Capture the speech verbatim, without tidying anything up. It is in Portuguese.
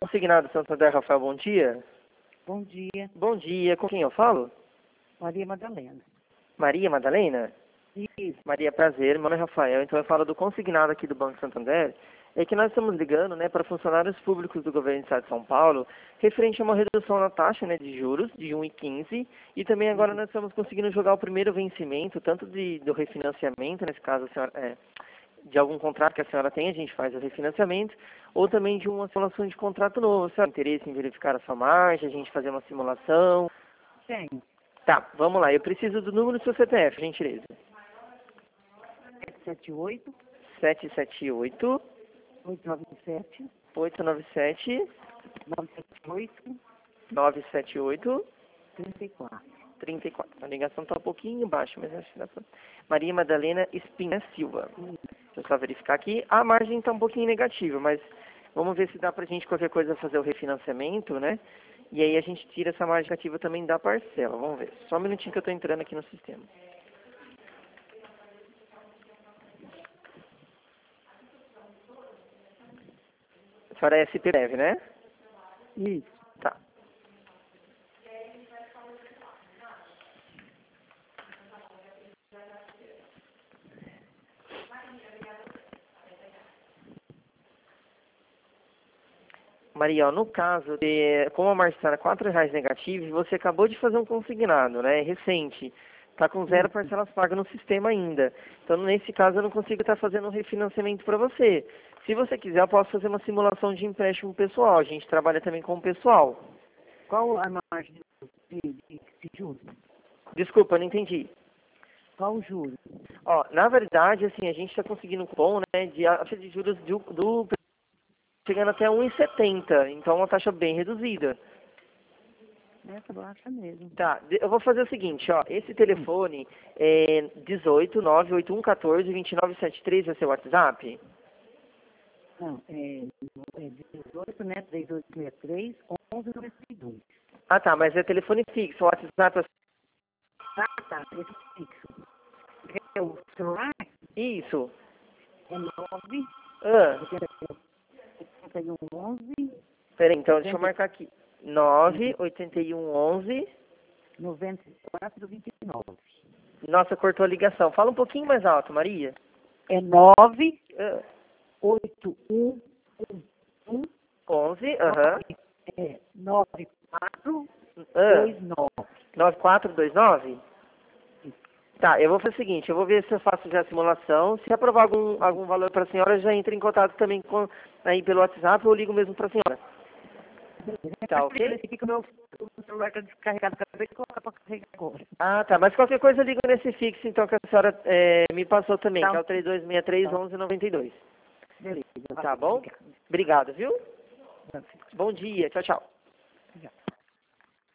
Consignado Santander, Rafael, bom dia. Bom dia, Bom dia, com quem eu falo? Maria Madalena. Maria Madalena? Isso. Maria, prazer, meu nome é Rafael, então eu falo do consignado aqui do Banco Santander. É que nós estamos ligando, né, para funcionários públicos do governo do Estado de São Paulo, referente a uma redução na taxa, né, de juros, de um vírgula quinze, e também agora nós estamos conseguindo jogar o primeiro vencimento, tanto de, do refinanciamento, nesse caso, a senhora, é, de algum contrato que a senhora tem, a gente faz o refinanciamento, ou também de uma simulação de contrato novo. A senhora tem interesse em verificar a sua margem, a gente fazer uma simulação? Tenho. Tá, vamos lá, eu preciso do número do seu C P F, gentileza. sete sete oito, sete sete oito, oito nove sete, oito nove sete, nove sete oito, nove sete oito, trinta e quatro. trinta e quatro. A ligação está um pouquinho baixa, mas acho que dá pra... Maria Madalena Espinha Silva. Deixa eu só verificar aqui. A margem está um pouquinho negativa, mas vamos ver se dá pra gente qualquer coisa fazer o refinanciamento, né? E aí a gente tira essa margem negativa também da parcela. Vamos ver. Só um minutinho que eu estou entrando aqui no sistema. A senhora é S P Dev, né? Isso. Tá. Maria, ó, no caso, de, como a margem está quatro reais negativo, você acabou de fazer um consignado, né? Recente. Está com zero parcelas pagas no sistema ainda. Então, nesse caso, eu não consigo estar fazendo um refinanciamento para você. Se você quiser, eu posso fazer uma simulação de empréstimo pessoal. A gente trabalha também com o pessoal. Qual a margem de, de, de juros? Desculpa, eu não entendi. Qual o juro? Ó, na verdade, assim, a gente está conseguindo um cupom, né, de taxa de juros do, do chegando até um vírgula setenta. Então, é uma taxa bem reduzida. Essa baixa mesmo. Tá, de- eu vou fazer o seguinte, ó, esse telefone é dezoito, nove oito um um quatro, dois nove sete três, é seu WhatsApp? Não, é, é dezoito, né? três oito seis três, onze noventa e dois. Ah, tá, mas é telefone fixo, o WhatsApp é... Ah, tá. Esse fixo. É o celular? Isso. É nove, Ah, oitenta e um, onze, peraí, então deixa eu marcar aqui. nove oito um onze. noventa e quatro, vinte e nove. Nossa, cortou a ligação. Fala um pouquinho mais alto, Maria. É nove, Ah, oito um um um, onze, aham. é nove quatro Ah, dois nove. nove quatro dois nove? Tá, eu vou fazer o seguinte, eu vou ver se eu faço já a simulação. Se aprovar algum, algum valor para a senhora, já entra em contato também com, aí pelo WhatsApp ou eu ligo mesmo para a senhora. Tá, ok? Esse aqui que o meu o celular está descarregado, acabei de colocar para carregar agora. Ah, tá, mas qualquer coisa eu ligo nesse fixo, então, que a senhora é, me passou também, Tá. que é o três dois seis três, onze noventa e dois. Beleza. Tá bom? Obrigado, viu? Bom dia, tchau, tchau. Obrigado.